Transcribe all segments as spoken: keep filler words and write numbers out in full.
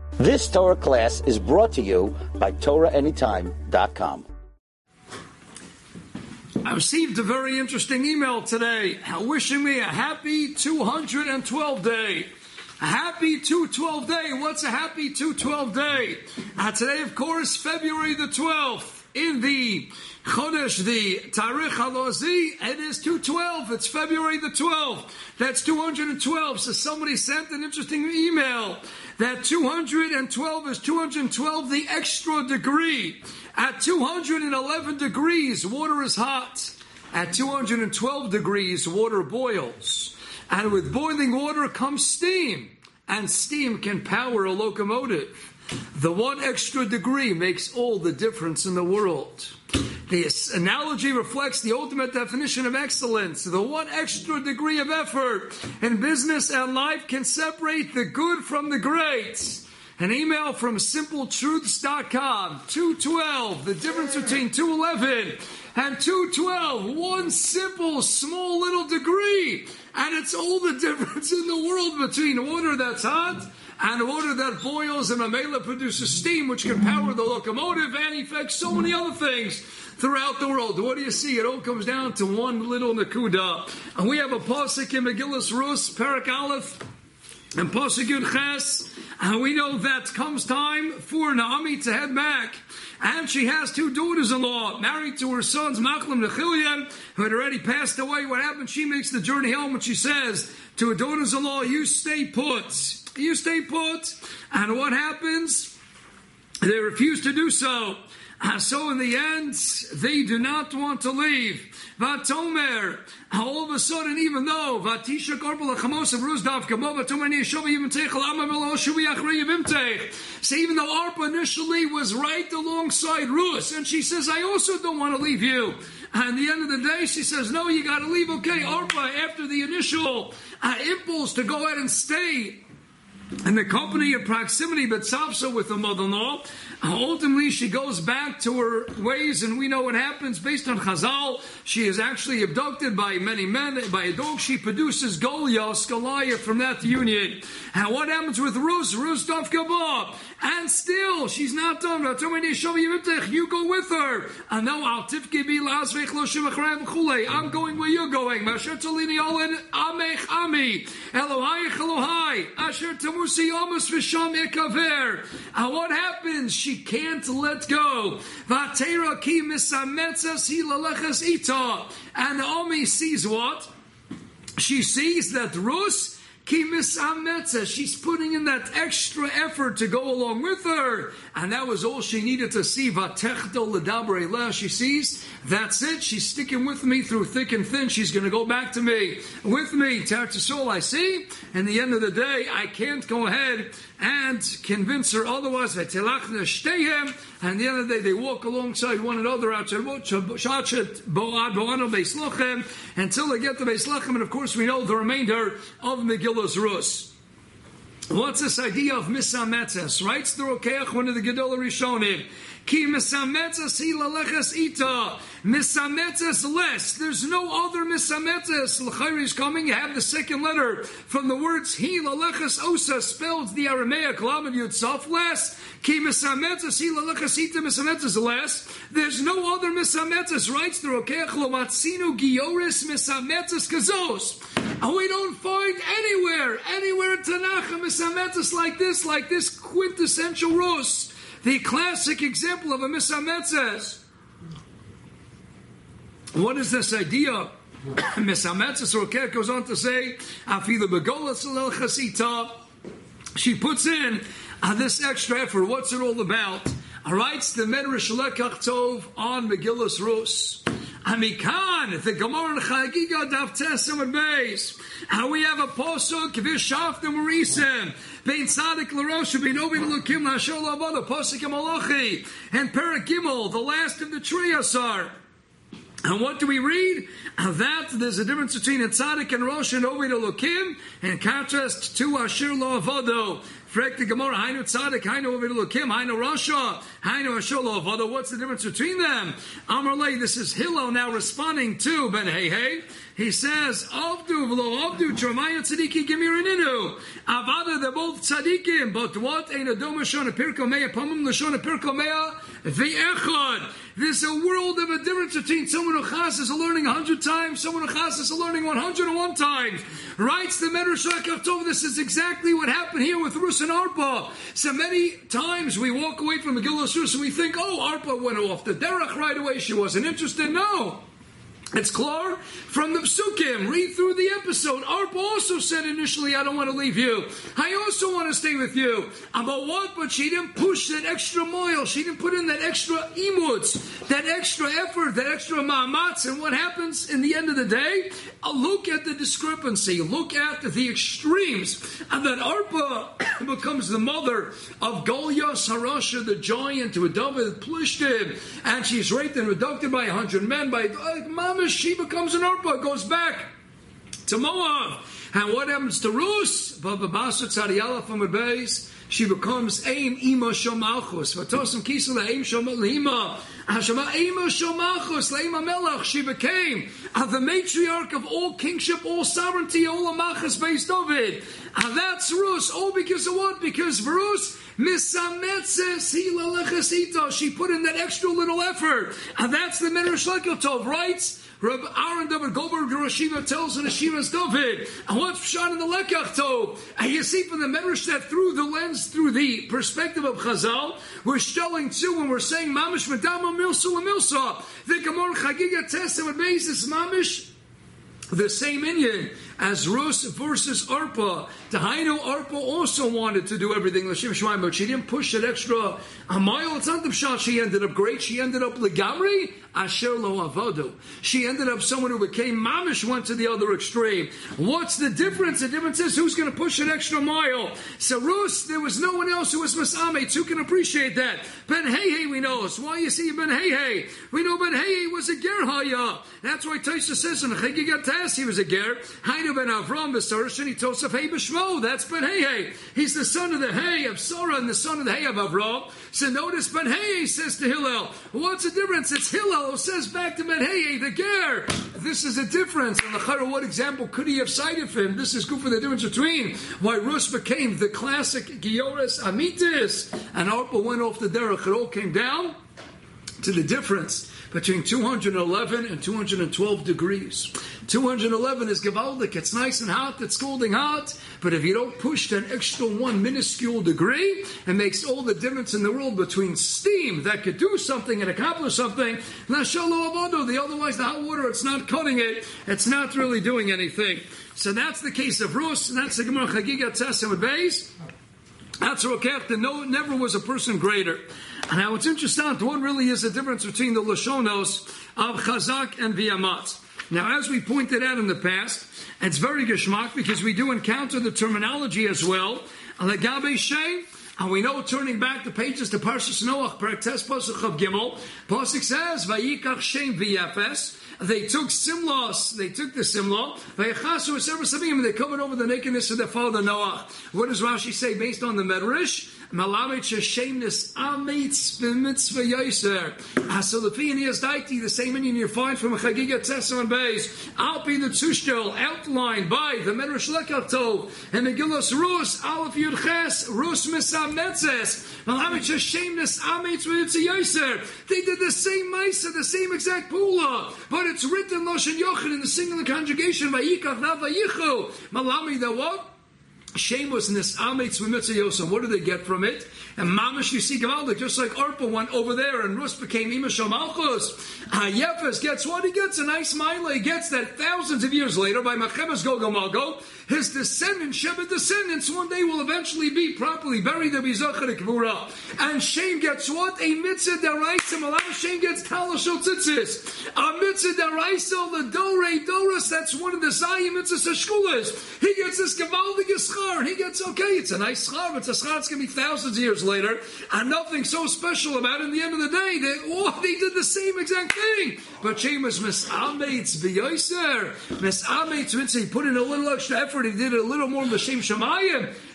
This Torah class is brought to you by Torah Anytime dot com. I received a very interesting email today wishing me a happy two hundred twelve day. A happy two hundred twelve day. What's a happy two hundred twelve day? Uh, today, of course, February the twelfth, in the Chodesh, the Tarikh Halozi, it is two hundred twelve. It's February the twelfth. That's two hundred twelve. So somebody sent an interesting email that two hundred twelve is two hundred twelve the extra degree. At two hundred eleven degrees, water is hot. At two hundred twelve degrees, water boils. And with boiling water comes steam. And steam can power a locomotive. The one extra degree makes all the difference in the world. This analogy reflects the ultimate definition of excellence. The one extra degree of effort in business and life can separate the good from the great. An email from simple truths dot com. two twelve, the difference between two eleven and two twelve. One simple, small little degree. And it's all the difference in the world between water that's hot and water that boils and Mamela produces steam, which can power the locomotive and affects so many other things throughout the world. What do you see? It all comes down to one little nakuda. And we have a pasuk in Megillas Rus, Parak Aleph, and pasuk Yud Ches. And we know that comes time for Naomi to head back. And she has two daughters-in-law, married to her sons, Machlam and Nechiliah, who had already passed away. What happened? She makes the journey home, and she says to her daughters-in-law, you stay put. You stay put. And what happens? They refuse to do so. Uh, so in the end, they do not want to leave. Vatomer, all of a sudden, even though Vatisha Korpal Chamos of Rusdav Kamo, Vatomer Yeshova even Techel Amamelo Shubi Achrei Yivimtech. So even though Arpa initially was right alongside Rus, and she says, I also don't want to leave you. And at the end of the day, she says, no, you got to leave. Okay, Arpa, after the initial uh, impulse to go ahead and stay in the company of proximity, but Sapsa with the mother-in-law, ultimately she goes back to her ways, and we know what happens based on Chazal. She is actually abducted by many men, by a dog. She produces Goliath, Goliath from that union. And what happens with Rus? Rus Dov Kabah. And still, she's not done. You go with her. And now, I'm going where you're going. And what happens? She can't let go. And Naomi sees what? She sees that Rus, she's putting in that extra effort to go along with her. And that was all she needed to see. She sees, that's it. She's sticking with me through thick and thin. She's going to go back to me. With me, Tartasol, I see. And the end of the day, I can't go ahead and convince her otherwise. And at the end of the day, they walk alongside one another until they get to Beis Lachem. And of course, we know the remainder of Megillas Rus. What's this idea of misametzes? Writes the Rokeach, one of the Gedolei Rishonim. Ki misametzes hi laleches ita. Misametzes less. There's no other misametzes. L'chayri is coming. You have the second letter from the words hi laleches osa, spelled the Aramaic lamed yud saf, less. Ki misametzes hi laleches ita, misametzes less. There's no other misametzes. Writes the Rokeach, lo matzinu gioris misametzes kazos. And we don't find anywhere, anywhere in Tanakh, a misametzes like this, like this quintessential Rus. The classic example of a misametzes. What is this idea? Misametzes, Rokeach goes on to say, Afila begolas el chasita. She puts in uh, this extra effort. What's it all about? All right, the Medrash Lekach Tov on Megillas Rus. Amikan, the Gemara in Chagiga Daf Tesem and Beis. How we have a posuk v'shaftem urisem bein tzadik l'rosh bein obi l'lukim l'ashor l'avada posuk Malachi and Parak Gimel, the last of the Triyasar. And what do we read? That there's a difference between a tzaddik and rosh and ovid elokim, in contrast to Asher lo avado. Frek the Gemara, Hainu Tzadik, Hainu Ovidilukim, Hainu Rasha, Hainu Asholo Avada. What's the difference between them? Amarle, this is Hillel now responding to Ben Hey Hey. He says, Avdu v'lo Avdu, Jeremiah Tzadiki Gemirininu. Avada, they're both Tzadikim, but what? Ein Adoma Shona Pirko Mea, Pamim Lashona Pirko Mea, V'echad. There's a world of a difference between someone who chas is learning a hundred times, someone who chas is learning one hundred and one times. Writes the Medrash Tov. This is exactly what happened here with Rus and Arpa. So many times we walk away from Megillah Rus and we think, oh, Arpa went off the derech right away. She wasn't interested. No. It's clear from the Psukim. Read through the episode. Arpa also said initially, I don't want to leave you. I also want to stay with you. About what? But she didn't push that extra mile. She didn't put in that extra imuts, that extra effort, that extra ma'amatz. And what happens in the end of the day? Uh, look at the discrepancy. Look at the extremes. And that Arpa becomes the mother of Goliath Harasha, the giant, who David Plishtim. And she's raped and abducted by a hundred men. By uh, she becomes an Arpa, goes back to Moab. And what happens to Rus? From her base, she becomes Aim Ima Shomalchus. Vatosim Kisela Aim Shomalima. Hashama Ima Shomalchus, Leima Melach. She became uh, the matriarch of all kingship, all sovereignty, all Amachas based David. And that's Rus. All because of what? Because Rus, she put in that extra little effort. And that's the Medrash Tov writes. Rabbi Aaron David Goldberg Rashiva tells in Hashiva's David. And what's Pshat in the Lekach Tov? And you see from the Medrash that through the lens, through the perspective of Chazal, we're showing too when we're saying Mamish Madama Milsa Milsa. The Gemara Chagiga Testament basis Mamish. The same Indian as Rus versus Arpa. Tahainu Arpa also wanted to do everything L'Shem Shemaim, but she didn't push that extra a mile. It's not the pshat. She ended up great. She ended up legamri asher lo avadu. She ended up someone who became mamish, went to the other extreme. What's the difference? The difference is who's going to push an extra mile. So Rus, there was no one else who was masametz who can appreciate that. Ben Hey Hey we know. So why you see Ben Hey Hey? We know Ben Hey Hey was a ger haya. That's why Taisa says in Chagigat Tas he was a ger. Hainu ben Avram v'Sarash and he Tosaf Hey b'Shmo. That's Ben Hey Hey. He's the son of the Hey of Sarah and the son of the Hey of Avram. So notice Ben Hey Hey says to Hillel, what's the difference? It's Hillel who says back to Ben Hey Hey, the ger. This is a difference. And the Chara, what example could he have cited for him? This is good for the difference between why Rus became the classic Giores Amitis and Arpa went off the derech. It all came down to the difference between two hundred eleven and two hundred twelve degrees. two hundred eleven is Gevaldik. It's nice and hot. It's scalding hot. But if you don't push that extra one minuscule degree, it makes all the difference in the world between steam that could do something and accomplish something. The otherwise the hot water, it's not cutting it. It's not really doing anything. So that's the case of Rus. That's the Gemara Chagiga Tessem with Beis. That's Rokech. No, never was a person greater. And now it's interesting. What really is the difference between the Lashonos of Chazak and Viamat? Now, as we pointed out in the past, it's very geschmack because we do encounter the terminology as well. Legabe Shem, and we know turning back the pages to Parshas Noach, Paraktes Pasuk of Gimel, Pasuk says, Vayikach Shem V'Yafes. They took Simlos, they took the Simla, and they covered over the nakedness of their father Noah. What does Rashi say based on the Medrash? Malamet shesheimnis amitz b'mitzvah yoser. So the Piyanias Daiti, the same Indian you find from Chagiga Tessel and Beis, Alpi the Tzushtel, outlined by the Medrash Lekach Tov, and Megillas Rus, Aleph Yud Ches, Rus Misam Netzes, Malamet shesheimnis amitz b'mitzvah yoser. They did the same Maisa, the same exact Pula, but it's written Lashon Yochid in the singular conjugation, Vayikach na Vayichu. Malami the what? Shamelessness, Ametz Mitzvah Yosem. What do they get from it? And Mamash, you see, Gavaldik, just like Arpa went over there and Rus became Ima Shamalchus. Yefes gets what? He gets a nice mile. He gets that thousands of years later by Machemes Gogomago. His descendants, Sheba descendants, one day will eventually be properly buried in Bizachar Kivura. And Shem gets what? A Mitzvah Daraisa. Malav Shem gets Talashot Tzitzis. A Mitzvah Daraisa, the Dore Doris, that's one of the Zayim Mitzvah Shkulas. He gets this Gavaldik Schar, and he gets, okay, it's a nice Schar, but it's a Schar, it's going to be thousands of years later, and nothing so special about it. In the end of the day, they, oh, they did the same exact thing. But Shem was Misametz B'Yoser. Misametz, he put in a little extra effort, he did it a little more L'Shem Shemayim.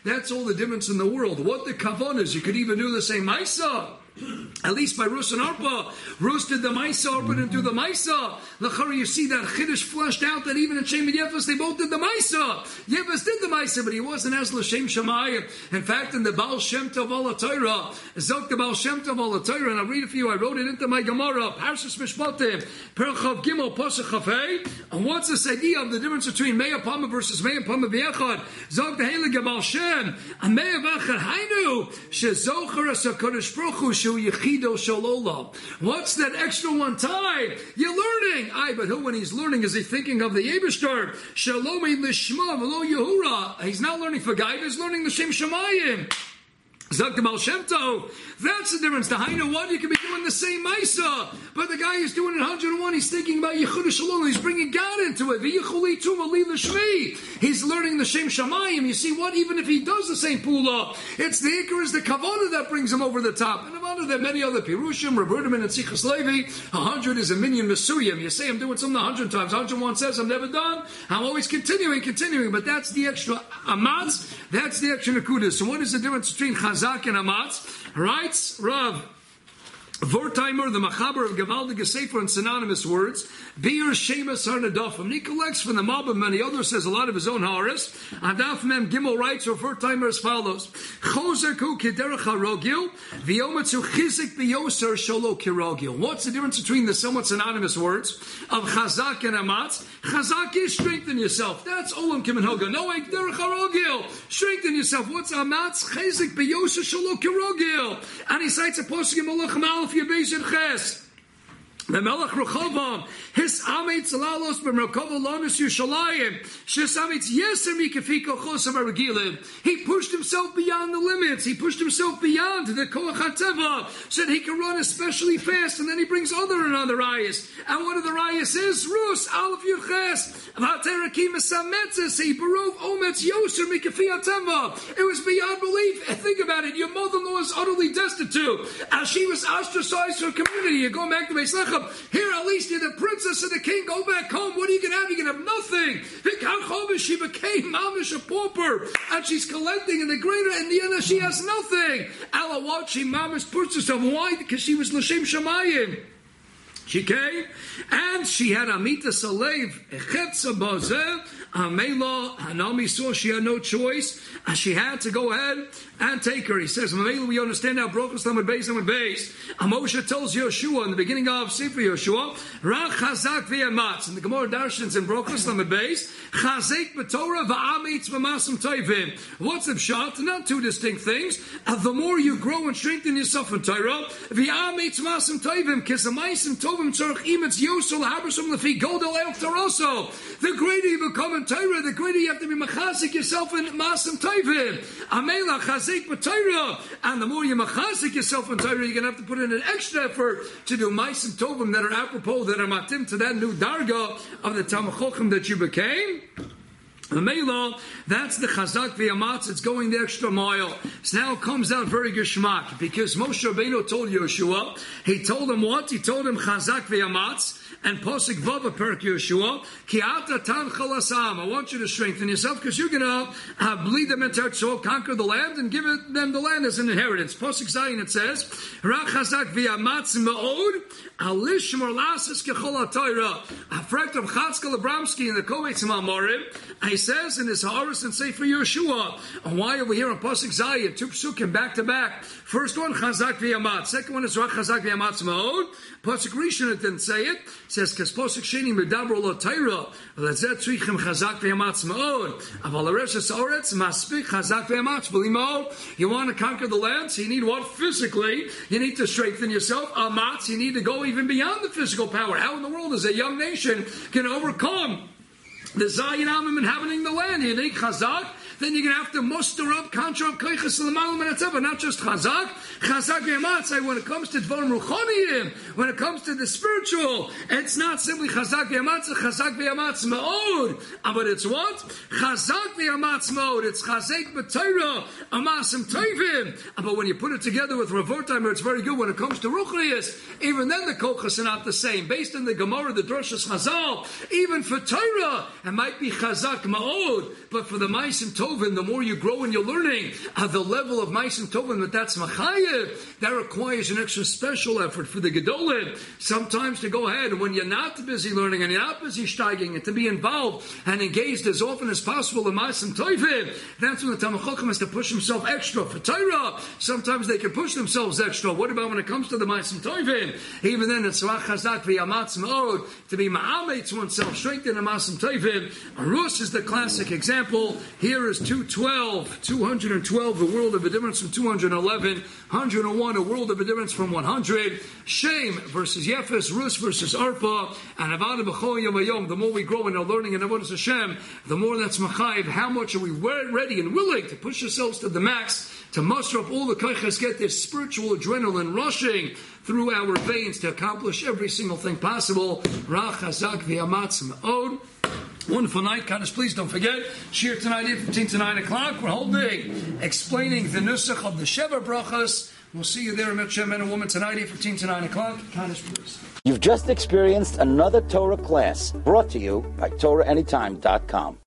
That's all the difference in the world. What the kavan is, you could even do the same Maisa. At least by Rus and Arpa, Rus did the Maisa, Arpa didn't do the Maisa. L'chari, you see that Chiddush flushed out that even in Shem and Yefes, they both did the Maisa. Yefes did the Maisa, but he wasn't as L'Shem Shemayim. In fact, in the Baal Shem Tov Ala Torah, Zok the Baal Shem Tov Ala Torah, and I'll read it for you, I wrote it into my Gemara, Parshas Mishpatim, Perchav Gimel, Pasach Chafei, and what's this idea of the difference between Meya Pama versus Meya Pama V'echad? Zok the Heilige Baal Shem, and Meya V'echad Hainu, Shezocher as HaKadosh Baruch Hu, what's that extra one time? You're learning. Aye, but who, when he's learning, is he thinking of the Eibishter? Shalomi Lishma V'lo Yehura. He's not learning for Guy, he's learning the Shem Shemayim. Zok the Baal Shem Tov. That's the difference. The Hainu one, you can be doing the same Maisa, but the guy is doing it one hundred one. He's thinking about Yichud Shalom. He's bringing God into it. He's learning the Shem Shamayim. You see what? Even if he does the same Pula, it's the Iker, is the Kavanah that brings him over the top. And among there are many other Pirushim, Robertaman, and Sichas Levi. one hundred is a minion Mesuyim. You say I'm doing something one hundred times. one hundred one says I'm never done. I'm always continuing, continuing. But that's the extra Amatz. That's the extra Nakudas. So what is the difference between Chazak and Amatz? Right? Rav Vortimer, the Machaber of Gavaldige Sefer, and synonymous words. Beer Shemus Harnadofim. He collects from the Malbim, and the other says a lot of his own Haris. Adaf Mem Gimel writes, or Vortimer as follows: Chozaku Kederach Harogil, Viomatsu Chizik Biyoser Sholo Kirogil. What's the difference between the somewhat synonymous words of Chazak and Amatz? Chazak is strengthen yourself. That's Olam Kim and Hoga. No, Kederach Harogil. Strengthen yourself. What's Amatz? Chizik Biyoser Sholo Kirogil. And he cites a posuk in Malach Malach. Your base in Ches. The Melech Rechovam, his Amitz Lalos B'Merkava Lamis Yushalayim, Shis Amitz Yeser Mikafiko Chosav Aragilim. He pushed himself beyond the limits. He pushed himself beyond the Koach HaTeva, so that he can run especially fast. And then he brings other and other rayas. And one of the rayas is Rus Aleph Yuches Vaterakim Sametzes. He Barov Ometz Yoser Mikafi HaTeva. It was beyond belief. Think about it. Your mother-in-law is utterly destitute, as she was ostracized from her community. You're going back to Beis Lechem. Here, at least you're the princess of the king. Go back home. What are you going to have? You're going to have nothing. She became mamish a pauper, and she's collecting in the greater. In the end, she has nothing. Ella, what? She mamish pushed herself. Why? Because she was l'shem shamayim. She came, and she had Amita Salev, Echetza Bazeh, Amela, Hanami saw she had no choice, and she had to go ahead and take her. He says, Mamela, we understand now, Brochus Lamed Beis Lamed Beis. Moshe tells Yoshua in the beginning of Sefer Yoshua, Rach Chazak v'Amatz. In the Gemara Darshans in Brochus Lamed Beis, Chazek b'Torah v'Amitz v'Masam Tovim. What's the pshat? Not two distinct things. Uh, the more you grow and strengthen yourself in Torah, v'Amitz v'Masam Tovim, Kisamaysim Tovim Tzarech Imetz Yosel Habersham Lefi Godel El Taroso. The greater you become in Torah, the greater you have to be machazik yourself in Masam Tovim. Amela Chazek b'Torah. And the more you machazik yourself in Torah, you're going to have to put in an extra effort to do Maisim Tovim that are apropos, that are matim to that new darga of the Talmid Chochem that you became. The Mela, that's the Chazak v'Amatz. It's going the extra mile. So now it comes out very geschmack, because Moshe Rabbeinu told Yoshua, he told him what? He told him Chazak v'Amatz. And Posik Vava Perk Yeshua, Ki ata tan chalasam. I want you to strengthen yourself, because you're going to uh, bleed them into Eretz, conquer the land, and give it, them the land as an inheritance. Posik Zayin, it says, Rach Chazak v'Amatz Ma'od, Alish Morlasis Kechol HaTorah. Afrekt of Chatzkel Abramsky in the Kovetz Ma'amorim, he says in his Haaretz and Sefer Yeshua, and why over here on Posik Zayin, two psukim back to back. First one, Chazak v'Amatz. Second one is Rach Chazak v'Amatz Ma'od. Posik Rishon, it didn't say it. It says, Kes Posik Sheni Medabro Lo Torah, Lezet Tzrichem Chazak v'Amatz Ma'od. Aval Ereshes Haaretz, Maspik Chazak v'Amatz B'limo. You want to conquer the land, so you need what? Physically. You need to strengthen yourself. Amatz, you need to go even beyond the physical power. How in the world is a young nation can overcome the Zayin Amim inhabiting the land? You need Chazak. Then you're going to have to muster up, conjure up Koiches L'malam and Etzeva. Not just Chazak. Chazak v'Amatz. When it comes to Dvarim Ruchoniyim, when it comes to the spiritual, it's not simply Chazak v'Amatz, Chazak v'Amatz Ma'od. But it's what? Chazak v'Amatz Ma'od. It's Chazek b'Torah, Amasim Tovim. But when you put it together with Rav Vortimer, it's very good. When it comes to Ruchoniyis, even then the Kochas are not the same. Based on the Gemara, the Drashas Chazal, even for Torah, it might be Chazak Ma'od. But for the Maisim Tovim, Tovim, the more you grow in your learning, at the level of Ma'asim Tovim, that that's Machayev, that requires an extra special effort for the Gedolim. Sometimes to go ahead, and when you're not busy learning, and you're not busy steiging, and to be involved and engaged as often as possible in Ma'asim Tovim, that's when the Talmid Chacham has to push himself extra for Torah. Sometimes they can push themselves extra. What about when it comes to the Ma'asim Tovim? Even then, it's Tzarach Chazak v'Yamatz Ma'od, to be Ma'ametz oneself, strengthen the Ma'asim Tovim. Rus is the classic example. Here is two twelve, two hundred twelve, a world of a difference from two hundred eleven, one hundred one, a world of a difference from one hundred. Shem versus Yefes, Rus versus Arpa, and Avada B'chol Yom Hayom. The more we grow in our learning and Avodas Hashem, the more that's Machayev. How much are we ready and willing to push ourselves to the max, to muster up all the koiches, get this spiritual adrenaline rushing through our veins to accomplish every single thing possible. Rach Hazak v'Yamatz Ma'od. Wonderful night, Kaddish. Please don't forget, Shir tonight, eight fifteen to nine o'clock. We're holding, explaining the Nusach of the Sheva Brachas. We'll see you there, Mitzvah Men and Women, tonight, eight fifteen to nine o'clock. Kaddish, please. You've just experienced another Torah class brought to you by Torah Anytime dot com.